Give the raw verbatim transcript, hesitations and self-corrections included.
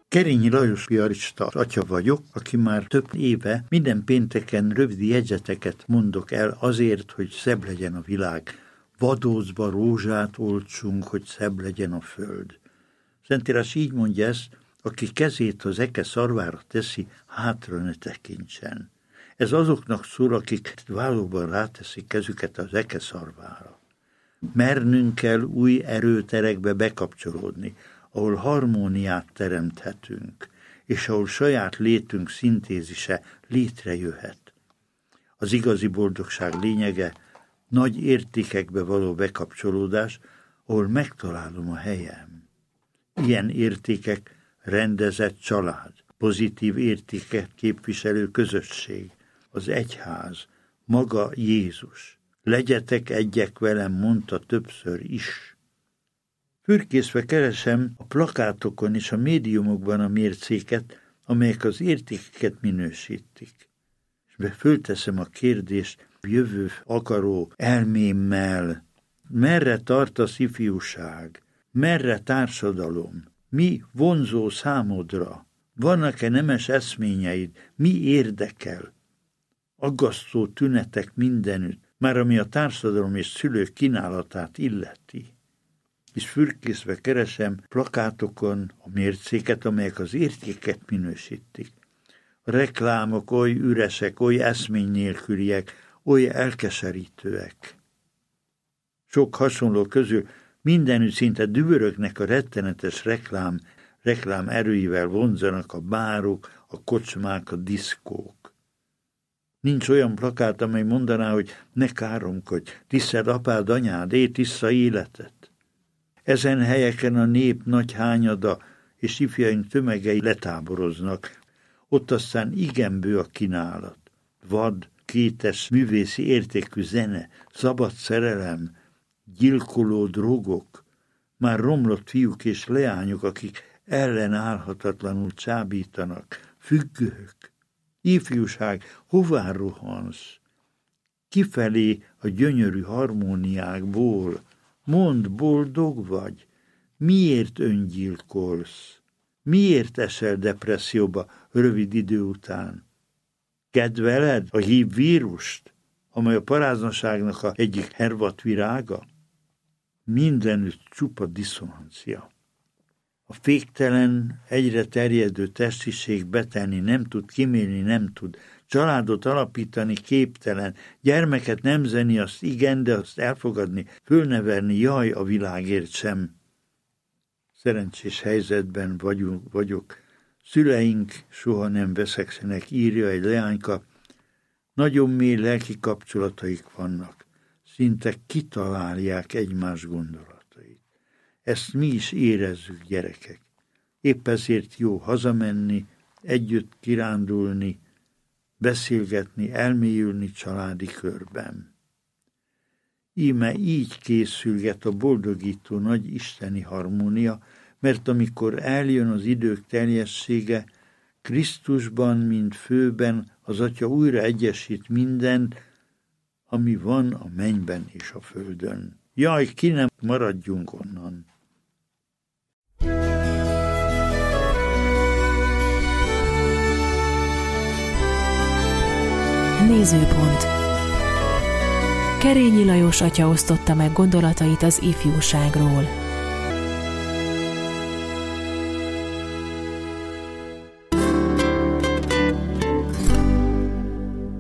Kerényi Lajos piarista atya vagyok, aki már több éve minden pénteken rövid jegyzeteket mondok el azért, hogy szebb legyen a világ. Vadócba rózsát oltsunk, hogy szebb legyen a föld. Szentírás így mondja ezt, aki kezét az eke szarvára teszi, hátra ne tekintsen. Ez azoknak szól, akik valóban ráteszik kezüket az eke szarvára. Mernünk kell új erőterekbe bekapcsolódni, ahol harmóniát teremthetünk, és ahol saját létünk szintézise létrejöhet. Az igazi boldogság lényege nagy értékekbe való bekapcsolódás, ahol megtalálom a helyem. Ilyen értékek rendezett család, pozitív értéket képviselő közösség, az egyház, maga Jézus. Legyetek egyek velem, mondta többször is. Fürkészve keresem a plakátokon és a médiumokban a mércéket, amelyek az értékeket minősítik. És fölteszem a kérdést jövő akaró elmémmel, merre tart az ifjúság, merre társadalom, mi vonzó számodra, vannak-e nemes eszményeid, mi érdekel? Aggasztó tünetek mindenütt, már ami a társadalom és szülők kínálatát illeti. És fürkészve keresem plakátokon a mércéket, amelyek az értéket minősítik. A reklámok oly üresek, oly eszmény nélküliek, oly elkeserítőek. Sok hasonló közül mindenütt szinte dübörögnek a rettenetes reklám, reklám erőivel vonzanak a bárok, a kocsmák, a diszkók. Nincs olyan plakát, amely mondaná, hogy ne káromkodj, tiszteld apád, anyád, élt vissza életet. Ezen helyeken a nép nagy hányada és ifjaink tömegei letáboroznak. Ott aztán igen bő a kínálat. Vad, kétes, művészi értékű zene, szabad szerelem, gyilkoló drogok, már romlott fiúk és leányok, akik ellenállhatatlanul csábítanak, függők. Ifjúság, hová rohansz? Kifelé a gyönyörű harmóniákból. Mondd, boldog vagy? Miért öngyilkolsz? Miért esel depresszióba rövid idő után? Kedveled a hív vírust, amely a paráznaságnak a egyik hervat virága? Mindenütt csupa diszonancia. A féktelen, egyre terjedő testiség betelni nem tud, kimélni nem tud, családot alapítani képtelen, gyermeket nemzeni, azt igen, de azt elfogadni, fölnevelni, jaj, a világért sem. Szerencsés helyzetben vagyunk, vagyok. Szüleink soha nem veszekszenek, írja egy leányka. Nagyon mély lelki kapcsolataik vannak. Szinte kitalálják egymás gondolatait. Ezt mi is érezzük, gyerekek. Épp ezért jó hazamenni, együtt kirándulni, beszélgetni, elmélyülni családi körben. Íme így készülget a boldogító nagy isteni harmónia, mert amikor eljön az idők teljessége, Krisztusban, mint főben, az Atya újra egyesít mindent, ami van a mennyben és a földön. Jaj, ki nem maradjunk onnan! Nézőpont. Kerényi Lajos atya osztotta meg gondolatait az ifjúságról.